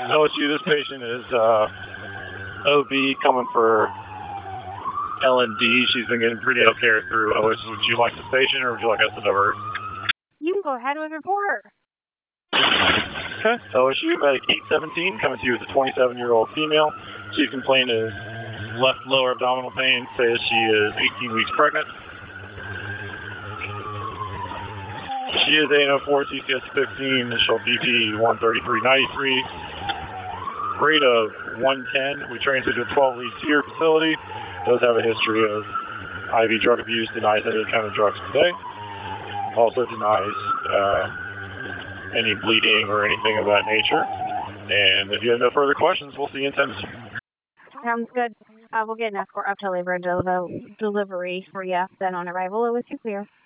OSU, this patient is OB coming for L&D. She's been getting prenatal care through OSU. Would you like the patient or would you like us to divert? You can go ahead with report. Okay. OSU, medic 817, coming to you with a 27-year-old female. She's complaining of left lower abdominal pain, says she is 18 weeks pregnant. She is ANO4 CCS 15, initial BP 13393, rate of 110. We transferred to a 12-lead SEER facility. Does have a history of IV drug abuse, denies any kind of drugs today. Also denies any bleeding or anything of that nature. And if you have no further questions, we'll see you in 10 minutes. Sounds good. We'll get an escort up to labor and delivery for you. Then on arrival, OSU clear.